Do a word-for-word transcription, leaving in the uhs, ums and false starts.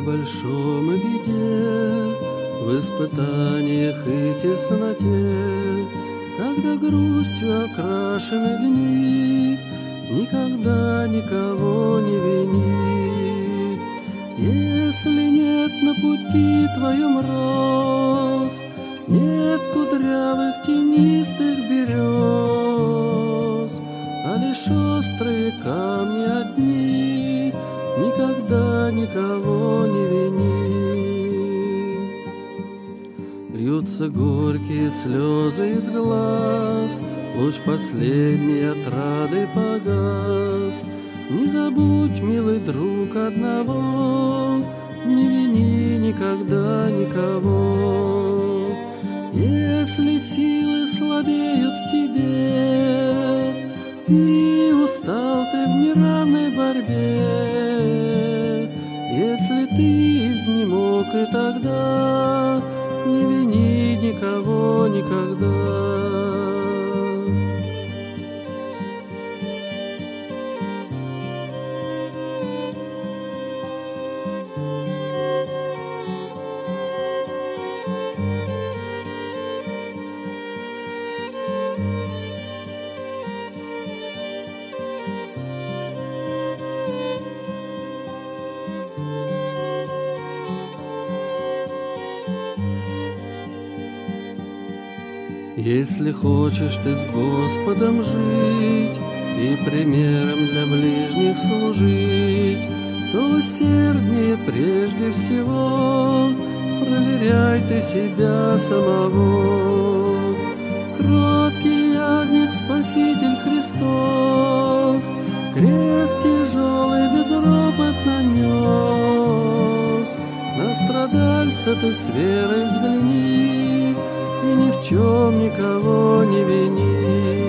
большом и беде, в испытаниях и тесноте, когда грустью окрашены дни, никогда никого не вини. Если нет на пути твоем роз, нет кудрявых тенистых берез, а лишь острые камни одни, никогда никого не вини. Льются горькие слезы из глаз, луч последней отрады погас. Не забудь, милый друг, одного, не вини никогда никого. Если силы слабеют в тебе, и устал ты в неравной борьбе, если ты изнемог и тогда, не вини никого никогда. Если хочешь ты с Господом жить и примером для ближних служить, то усерднее прежде всего проверяй ты себя самого. Кроткий Агнец Спаситель Христос крест тяжелый безропотно нес. На страдальца ты с верой взгляни, и ни в чем никого не вини.